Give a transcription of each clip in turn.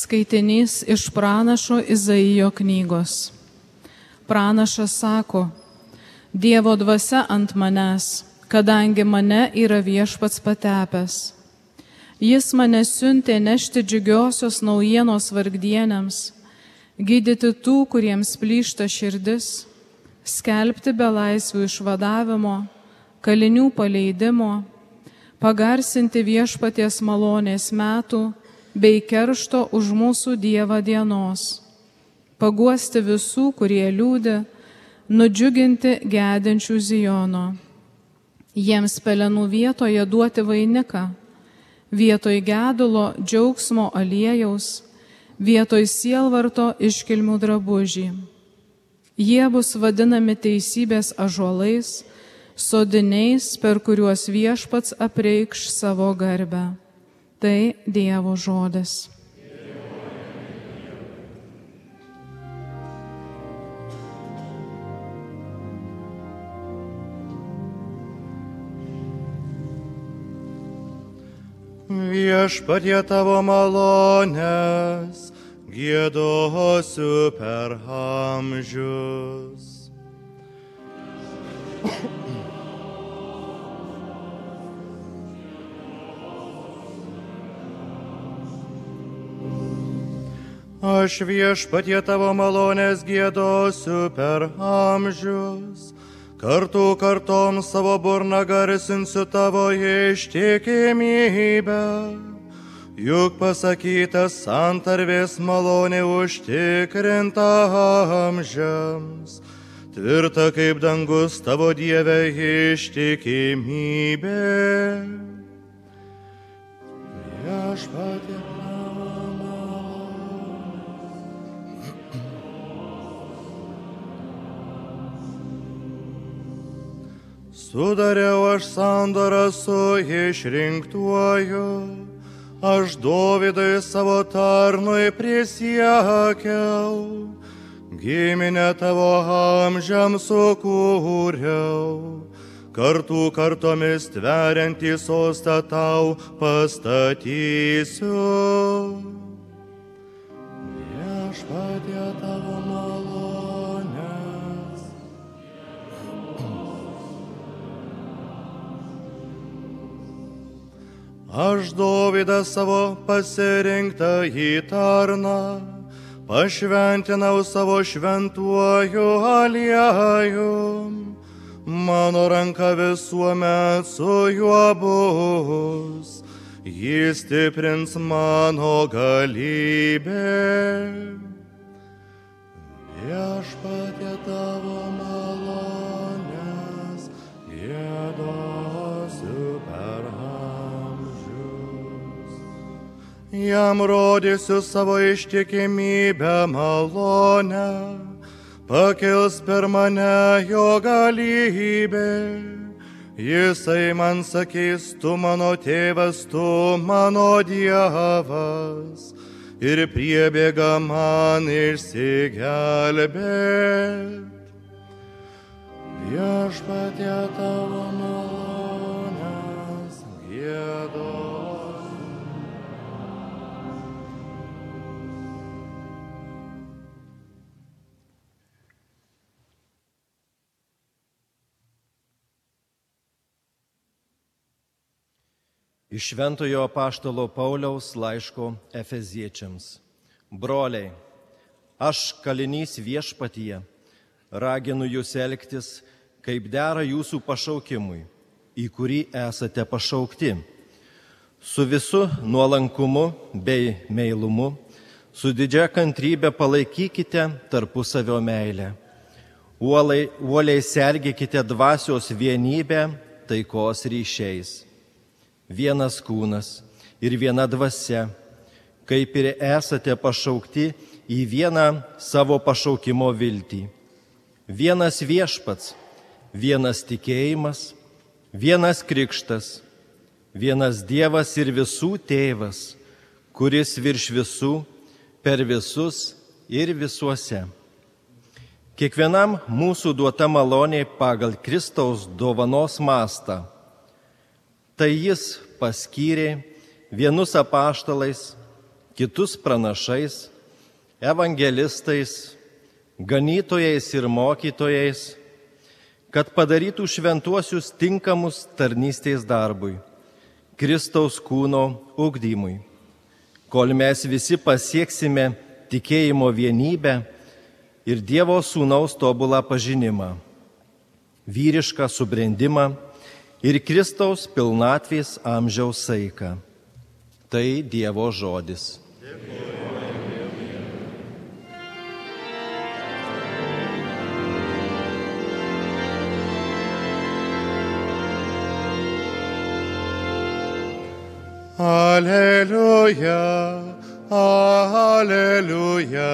Skaitinys iš pranašo Izaijo knygos. Pranašas sako: Dievo dvasia ant manęs, kadangi mane yra Viešpats patepęs. Jis mane siuntė nešti džiugiosios naujienos vargdienėms, gydyti tų, kuriems plyšta širdis, skelbti belaisvių išvadavimo, kalinių paleidimo, pagarsinti Viešpaties malonės metų bei keršto už mūsų Dievą dienos, paguosti visų, kurie liūdi, nudžiuginti gedinčių Zijono. Jiems pelenų vietoje duoti vainiką, vietoj gedulo džiaugsmo aliejaus, vietoj sielvarto iškilmių drabužį. Jie bus vadinami teisybės ąžuolais, sodiniais, per kuriuos Viešpats apreikš savo garbę. Tai Dievo žodis. Viešpatie tavo malonės giedosiu per amžius. Aš Viešpatie tavo malonės giedosiu per amžius, kartų kartom savo burną garsinsiu tavo ištikimybę. Juk pasakytas santarvės malonė užtikrinta amžiams, tvirta kaip dangus tavo Dieve ištikimybė. Viešpatie sudariau aš sandorą su išrinktuoju, aš Dovydui savo tarnui prisiekiau, giminę tavo amžiams sukūriau, kartų kartomis tveriantį sostą tau pastatysiu. Viešpatie tavo malonės. Aš Dovydą savo pasirinktą į tarną, pašventinau savo šventuoju aliejum, mano ranka visuomet su juo bus, jis stiprins mano galybę. Viešpatie tavo malonės giedosiu per amžius. Jam rodysiu savo ištikimybę malonę, pakils per mane jo galybė. Jisai man sakys, tu mano tėvas, tu mano Dievas, ir priebėga man išsigelbėt. Viešpatie tavo malonės giedosiu. Iš Šventojo apaštalo Pauliaus laiško Efeziečiams. Broliai, aš kalinys Viešpatyje, raginu jūs elgtis, kaip dera jūsų pašaukimui, į kurį esate pašaukti. Su visu nuolankumu bei meilumu, su didžia kantrybė palaikykite tarpusavio meilę. Uoliai sergėkite dvasios vienybę taikos ryšiais. Vienas kūnas ir viena dvasia, kaip ir esate pašaukti į vieną savo pašaukimo viltį. Vienas Viešpats, vienas tikėjimas, vienas krikštas, vienas Dievas ir visų tėvas, kuris virš visų, per visus ir visuose. Kiekvienam mūsų duota malonė pagal Kristaus dovanos mastą. Tai jis paskyrė vienus apaštalais, kitus pranašais, evangelistais, ganytojais ir mokytojais, kad padarytų šventuosius tinkamus tarnystės darbui, Kristaus kūno ugdymui, kol mes visi pasieksime tikėjimo vienybę ir Dievo Sūnaus tobulą pažinimą, vyrišką subrendimą ir Kristaus pilnatvės amžiaus saiką. Tai Dievo žodis. Alleluja, alleluja,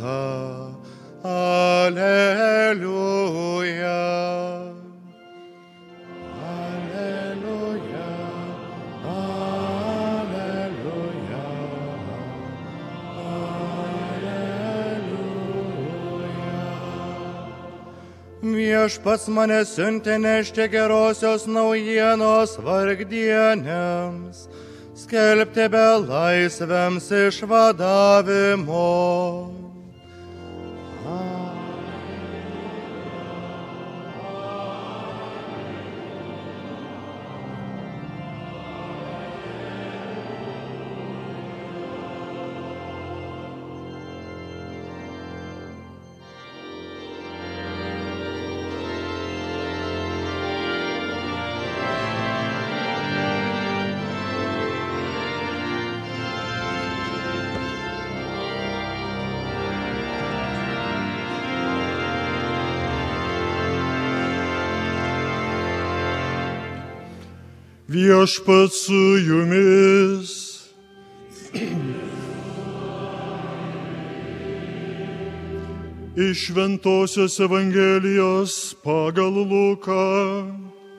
alleluja. Alleluja, alleluja, alleluja. Viešpats mane siuntė nešti gerosios naujienos vargdienėms, skelbti belaisviams išvadavimo. Viešpats su jumis. Iš Šventosios Evangelijos pagal Luką.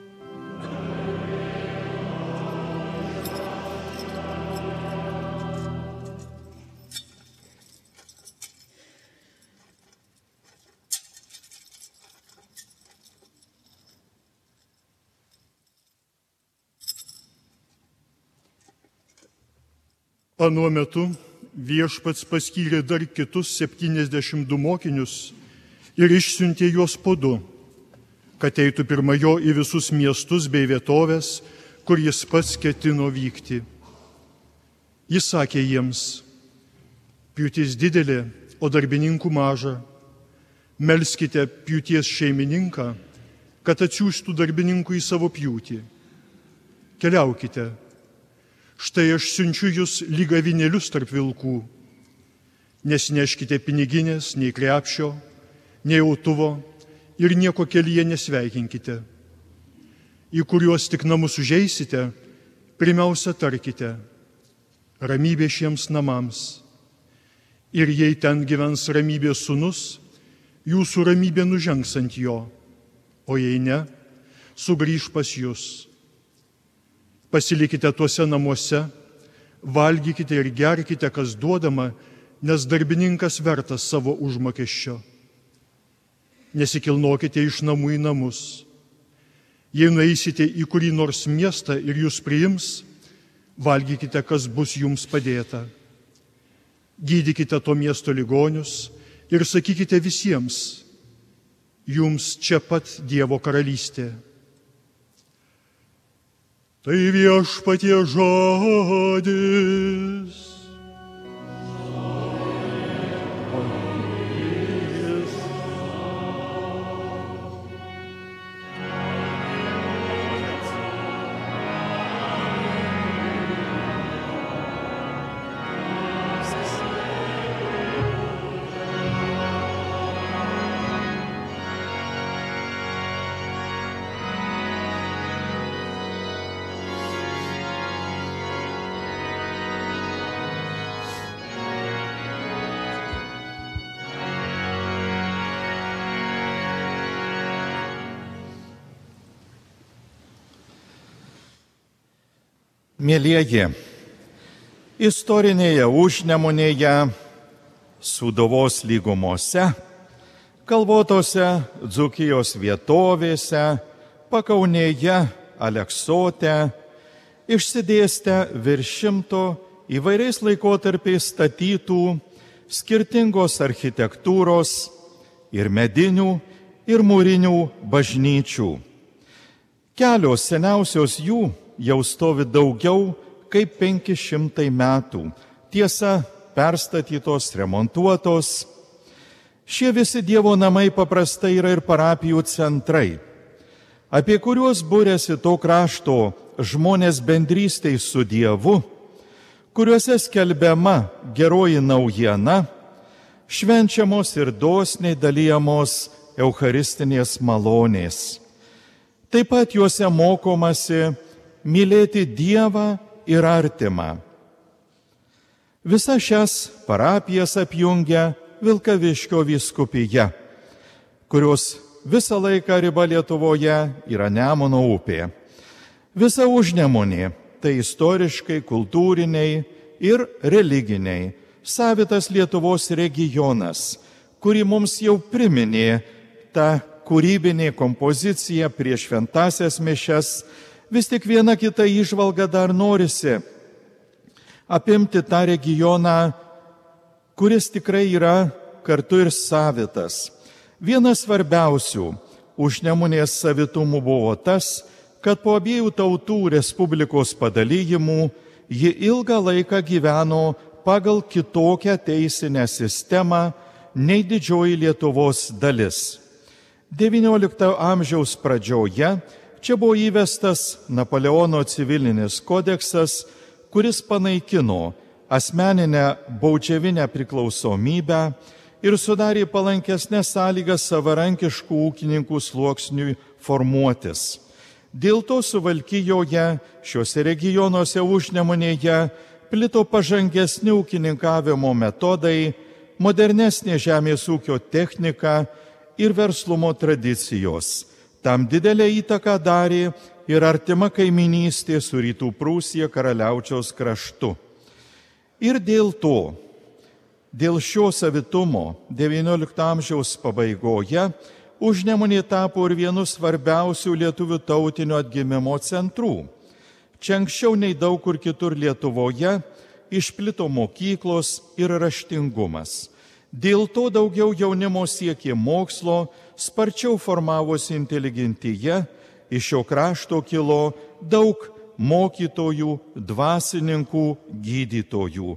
Anuo metu Viešpats paskyrė dar kitus 72 mokinius ir išsiuntė juos po 2, kad eitų pirma jo į visus miestus bei vietovės, kur jis pats ketino vykti. Jis sakė jiems: pjūtis didelė, o darbininkų maža. Melskite pjūties šeimininką, kad atsiųstų darbininkų į savo pjūtį. Keliaukite. Štai aš siunčiu jūs lyg avinėlius tarp vilkų. Nesineškite piniginės, nei krepšio, nei autuvo ir nieko kelyje nesveikinkite. Į kuriuos tik namus užeisite, pirmiausia tarkite: ramybė šiems namams. Ir jei ten gyvens ramybės sūnus, jūsų ramybė nužengs ant jo, o jei ne, sugrįš pas jūs. Pasilikite tuose namuose, valgykite ir gerkite, kas duodama, nes darbininkas vertas savo užmokesčio. Nesikilnokite iš namų į namus. Jei nueisite į kurį nors miestą ir jūs priims, valgykite, kas bus jums padėta. Gydykite to miesto ligonius ir sakykite visiems: jums čia pat Dievo karalystė. Tai Viešpaties žodis. Mielieji, istorinėje Užnemunėje, Sūduvos lygumose, kalvotose Dzūkijos vietovėse, Pakaunėje, Aleksote išsidėstę virš 100 įvairiais laikotarpiais statytų skirtingos architektūros ir medinių, ir mūrinių bažnyčių. Kelios seniausios jų jau stovi daugiau kaip 500 metų. Tiesa, perstatytos, remontuotos. Šie visi Dievo namai paprastai yra ir parapijų centrai, apie kuriuos būrėsi to krašto žmonės bendrystėj su Dievu, kuriuose skelbiama geroji naujiena, švenčiamos ir dosniai dalyjamos eucharistinės malonės. Taip pat juose mokomasi mylėti Dievą ir artimą. Visas šias parapijas apjungia Vilkaviškio vyskupija, kurios visą laiką riba Lietuvoje yra Nemuno upė. Visa Užnemunė tai istoriškai, kultūriniai ir religiniai savitas Lietuvos regionas, kurį mums jau priminė ta kūrybinė kompozicija prieš šventąsias mišias. Vis tik viena kita įžvalga dar norisi apimti tą regioną, kuris tikrai yra kartu ir savitas. Vienas svarbiausių Užnemunės savitumų buvo tas, kad po abiejų tautų respublikos padalijimų ji ilgą laiką gyveno pagal kitokią teisinę sistemą nei didžioji Lietuvos dalis. XIX amžiaus pradžioje čia buvo įvestas Napoleono civilinis kodeksas, kuris panaikino asmeninę baudžiavinę priklausomybę ir sudarė palankesnės sąlygas savarankiškų ūkininkų sluoksniui formuotis. Dėl to Suvalkijoje, šiuose regionuose Užnemunėje plito pažangesni ūkininkavimo metodai, modernesnė žemės ūkio technika ir verslumo tradicijos. Tam didelę įtaką darė ir artima kaiminystė su Rytų Prūsija Karaliaučiaus kraštu. Ir dėl to, dėl šio savitumo XIX amžiaus pabaigoje Užnemunė tapo ir vienu svarbiausių lietuvių tautinio atgimimo centrų. Čia anksčiau nei daug kur kitur Lietuvoje išplito mokyklos ir raštingumas. Dėl to daugiau jaunimo siekė mokslo, sparčiau formavosi inteligentija, iš šio krašto kilo daug mokytojų, dvasininkų, gydytojų.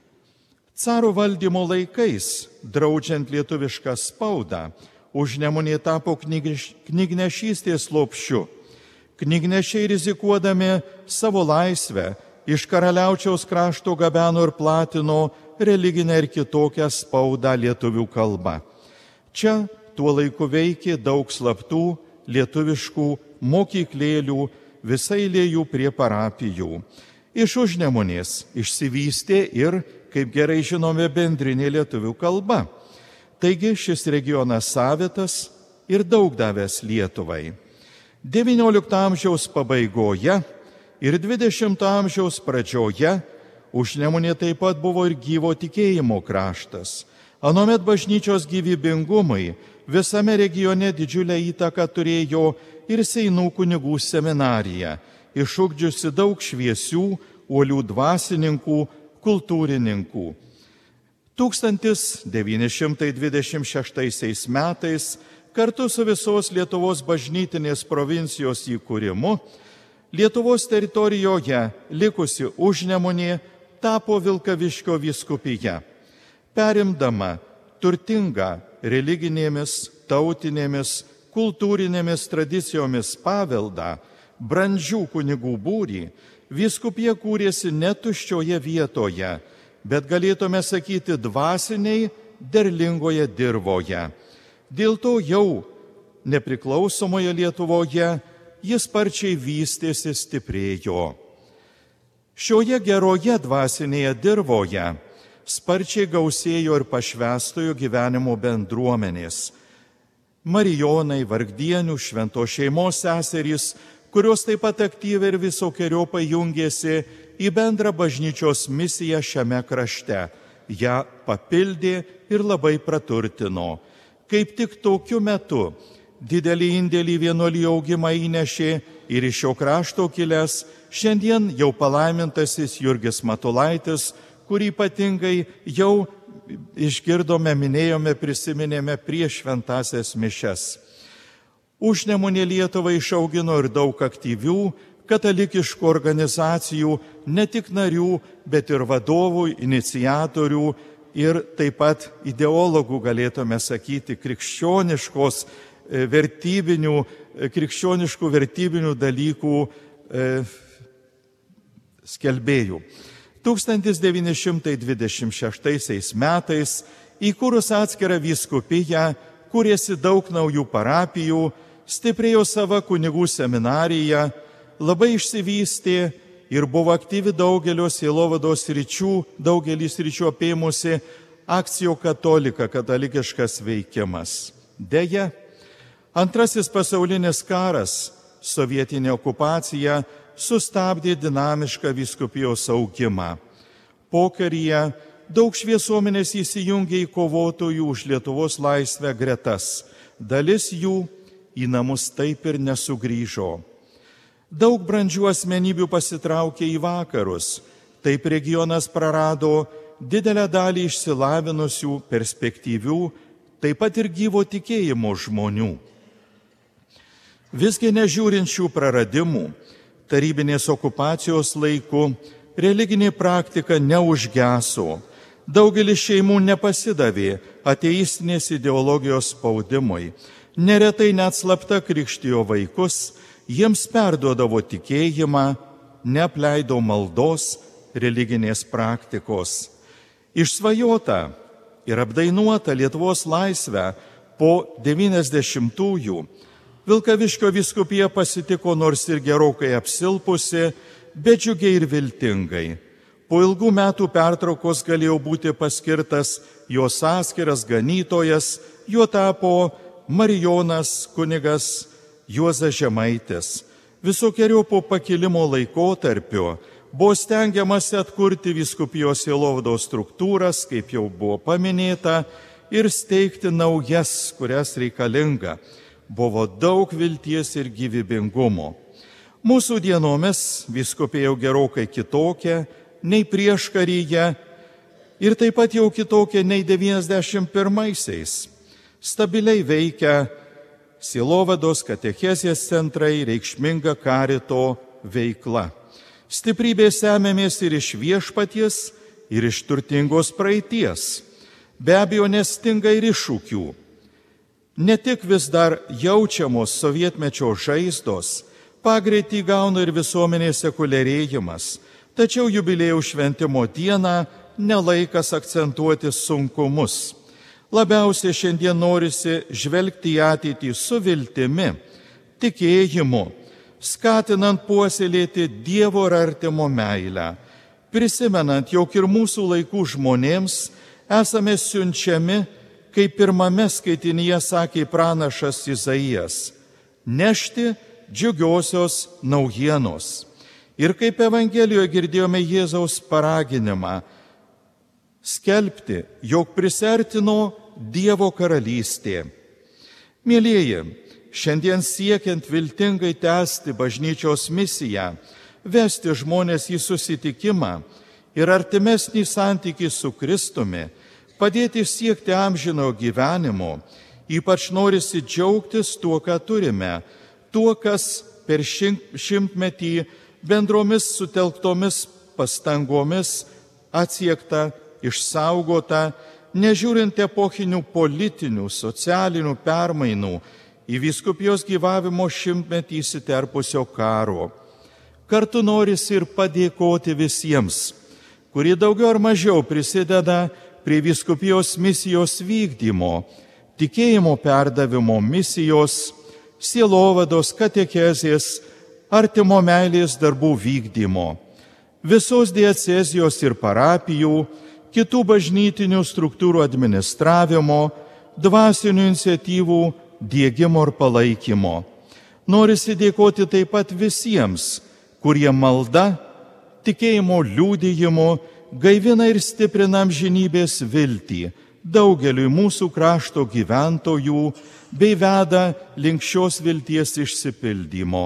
Caro valdymo laikais, draudžiant lietuvišką spaudą, Užnemunė tapo knygnešystės lopšiu. Knygnešiai rizikuodami savo laisvę iš Karaliaučiaus krašto gabeno ir platino religinę ir kitokią spaudą lietuvių kalba. Čia tuo laiku veikė daug slaptų lietuviškų mokyklėlių, visai lėjų prie parapijų. Iš Užnemunės išsivystė ir, kaip gerai žinome, bendrinė lietuvių kalba. Taigi šis regionas savitas ir daug davęs Lietuvai. XIX amžiaus pabaigoje ir XX amžiaus pradžioje Užnemunė taip pat buvo ir gyvo tikėjimo kraštas. Anuomet bažnyčios gyvybingumui visame regione didžiulę įtaką turėjo ir Seinų kunigų seminarija, išugdžiusi daug šviesių, uolių dvasininkų, kultūrininkų. 1926 metais kartu su visos Lietuvos bažnytinės provincijos įkūrimu Lietuvos teritorijoje likusi Užnemunė tapo Vilkaviškio vyskupija, perimdama turtingą religinėmis, tautinėmis, kultūrinėmis tradicijomis paveldą, brandžių kunigų būrį. Vyskupija kūrėsi ne tuščioje vietoje, bet galėtume sakyti dvasiniai derlingoje dirvoje. Dėl to jau nepriklausomoje Lietuvoje jis sparčiai vystėsi, stiprėjo. Šioje geroje dvasinėje dirvoje sparčiai gausėjo ir pašvęstojo gyvenimo bendruomenės. Marijonai, vargdienių, šventos šeimos seserys, kurios taip pat aktyviai ir visokiojopai jungėsi į bendrą bažnyčios misiją šiame krašte. Ja papildė ir labai praturtino. Kaip tik tokiu metu didelį indėlį vienuolijų augimą įnešė ir iš šio krašto kilęs šiandien jau palaimintasis Jurgis Matulaitis, kurį ypatingai jau išgirdome, minėjome, prisiminėme prieš šventąsias mišias. Užnemunė Lietuvą išaugino ir daug aktyvių katalikiškų organizacijų, ne tik narių, bet ir vadovų, iniciatorių ir taip pat ideologų, galėtume sakyti, krikščioniškų vertybinių dalykų skelbėjų. 1926 metais įkūrus atskirą vyskupiją, kūrėsi daug naujų parapijų, stiprėjo sava kunigų seminarija, labai išsivystė ir buvo aktyvi daugelio sielovados sričių, daugelį sričių apėmusi akcijo katolika, katalikiškas veikimas. Deja, Antrasis pasaulinis karas, sovietinė okupacija sustabdė dinamišką vyskupijos augimą. Pokaryje daug šviesuomenės įsijungė į kovotojų už Lietuvos laisvę gretas. Dalis jų į namus taip ir nesugrįžo. Daug brandžių asmenybių pasitraukė į vakarus. Taip regionas prarado didelę dalį išsilavinusių, perspektyvių, taip pat ir gyvo tikėjimo žmonių. Visgi nežiūrint šių praradimų, tarybinės okupacijos laiku religinė praktika neužgeso. Daugelis šeimų nepasidavė ateistinės ideologijos spaudimui. Neretai net slapta krikštijo vaikus, jiems perduodavo tikėjimą, neapleido maldos, religinės praktikos. Išsvajota ir apdainuota Lietuvos laisvę po 90-ųjų Vilkaviškio vyskupija pasitiko nors ir gerokai apsilpusi, bet džiugiai ir viltingai. Po ilgų metų pertraukos galėjo būti paskirtas jos atskiras ganytojas, juo tapo marijonas kunigas Juozas Žemaitis. Visokeriopio pakilimo laikotarpiu buvo stengiamasi atkurti vyskupijos sielovados struktūras, kaip jau buvo paminėta, ir steigti naujas, kurias reikalinga. Buvo daug vilties ir gyvybingumo. Mūsų dienomis vyskupija jau gerokai kitokia nei prieškaryje ir taip pat jau kitokia nei 91-aisiais. Stabiliai veikia sielovados, katechezės centrai, reikšminga karito veikla. Stiprybės semėmės ir iš viešpaties, ir iš turtingos praeities. Be abejo, nestinga ir iššūkių. Ne tik vis dar jaučiamos sovietmečio žaizdos, pagreitį gauna ir visuomenės sekuliarėjimas, tačiau jubiliejaus šventimo dieną nelaikas akcentuoti sunkumus. Labiausiai šiandien norisi žvelgti į ateitį su viltimi, tikėjimu, skatinant puoselėti Dievo ir artimo meilę, prisimenant, jog ir mūsų laikų žmonėms esame siunčiami, kaip pirmame skaitinyje sakė pranašas Izaijas, nešti džiugiosios naujienos. Ir kaip Evangelijoje girdėjome Jėzaus paraginimą, skelbti, jog prisertino Dievo karalystė. Mielieji, šiandien siekiant viltingai tęsti bažnyčios misiją, vesti žmonės į susitikimą ir artimesnį santykį su Kristumi, padėti siekti amžino gyvenimo, ypač norisi džiaugtis tuo, ką turime, tuo, kas per šimtmetį bendromis sutelktomis pastangomis atsiekta, išsaugota, nežiūrint epochinių politinių, socialinių permainų į vyskupijos gyvavimo šimtmetį įsiterpusio karo. Kartu norisi ir padėkoti visiems, kurie daugiau ar mažiau prisideda prie vyskupijos misijos vykdymo, tikėjimo perdavimo misijos, sielovados, katechezės, artimo meilės darbų vykdymo, visos diecezijos ir parapijų, kitų bažnytinių struktūrų administravimo, dvasinių iniciatyvų diegimo ir palaikymo. Norisi dėkoti taip pat visiems, kurie malda, tikėjimo liudijimu gaivina ir stiprina amžinybės viltį, daugeliui mūsų krašto gyventojų bei veda link šios vilties išsipildymo.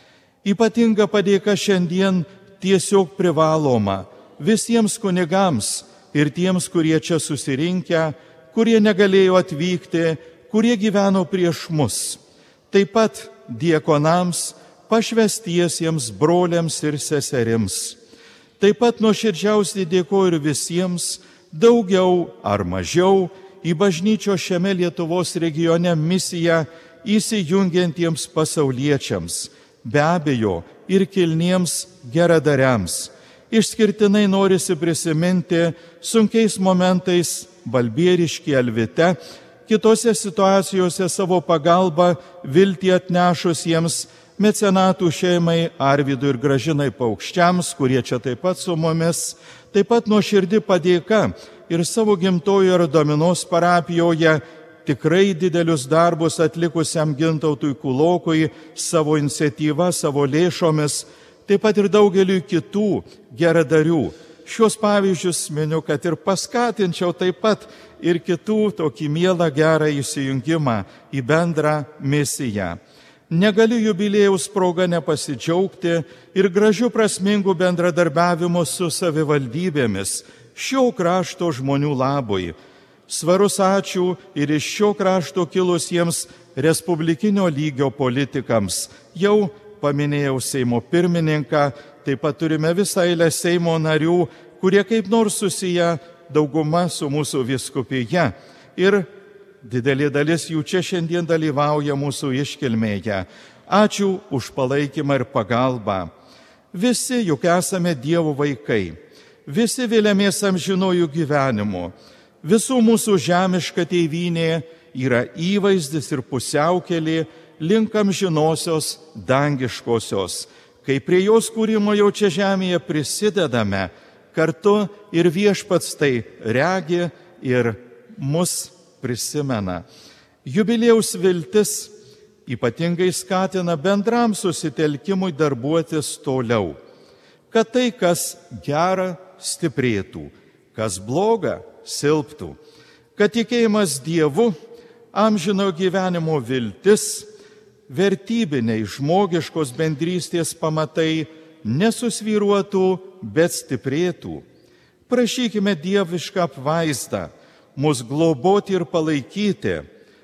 Ypatinga padėka šiandien tiesiog privaloma visiems kunigams ir tiems, kurie čia susirinkę, kurie negalėjo atvykti, kurie gyveno prieš mus. Taip pat diakonams, pašvęstiesiems broliams ir seserims. Taip pat nuoširdžiausiai dėkoju ir visiems, daugiau ar mažiau, į bažnyčios šiame Lietuvos regione misiją įsijungiantiems pasauliečiams, be abejo ir kilniems geradariams. Išskirtinai norisi prisiminti sunkiais momentais Balbieriškį Alvite, kitose situacijose savo pagalbą viltį atnešusiems mecenatų šeimai Arvydui ir Gražinai Paukščiams, kurie čia taip pat su mumis, taip pat nuoširdi padėka ir savo gimtojoje Ardominos parapijoje tikrai didelius darbus atlikusiam Gintautui Kulokui savo iniciatyva, savo lėšomis, taip pat ir daugeliu kitų geradarių. Šios pavyzdžius miniu, kad ir paskatinčiau taip pat ir kitų tokį mielą gerą įsijungimą į bendrą misiją. Negaliu jubiliejaus proga nepasidžiaugti ir gražių prasmingų bendradarbiavimų su savivaldybėmis šio krašto žmonių labui. Svarus ačiū ir iš šio krašto kilusiems respublikinio lygio politikams. Jau paminėjau Seimo pirmininką, taip pat turime visą eilę Seimo narių, kurie kaip nors susiję dauguma su mūsų vyskupija. Ir didelė dalis jų čia šiandien dalyvauja mūsų iškilmėje. Ačiū už palaikymą ir pagalbą. Visi juk esame Dievo vaikai. Visi viliamės amžinojų gyvenimu. Visų mūsų žemiška tėvynė yra įvaizdis ir pusiaukelė link amžinosios dangiškosios. Kai prie jos kūrimo jau čia žemėje prisidedame, kartu ir Viešpats tai regi ir mus prisimena. Jubiliejaus viltis ypatingai skatina bendram susitelkimui darbuotis toliau, kad tai, kas gera, stiprėtų, kas bloga, silptų, kad tikėjimas Dievu, amžino gyvenimo viltis, vertybiniai žmogiškos bendrystės pamatai nesusvyruotų, bet stiprėtų. Prašykime dievišką apvaizdą, mus globoti ir palaikyti,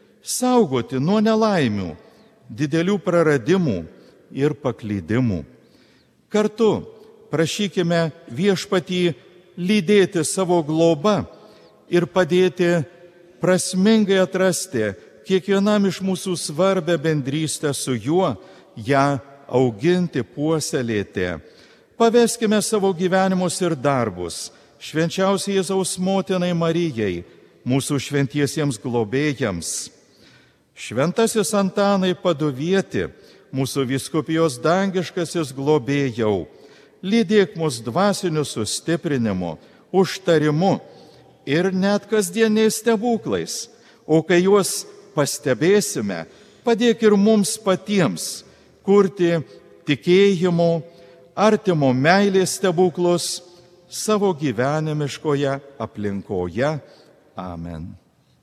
saugoti nuo nelaimių, didelių praradimų ir paklydimų. Kartu prašykime Viešpatį lydėti savo globą ir padėti prasmingai atrasti kiekvienam iš mūsų svarbę bendrystę su juo, ją auginti, puoselėti. Paveskime savo gyvenimus ir darbus švenčiausiai Jėzaus motinai Marijai, mūsų šventiesiems globėjams. Šventasis Antanai Paduvieti, mūsų vyskupijos dangiškasis globėjau, lydėk mus dvasiniu sustiprinimu, užtarimu ir net kasdieniais stebuklais, o kai juos pastebėsime, padėk ir mums patiems kurti tikėjimo, artimo meilės stebuklus savo gyvenimiškoje aplinkoje. Amen.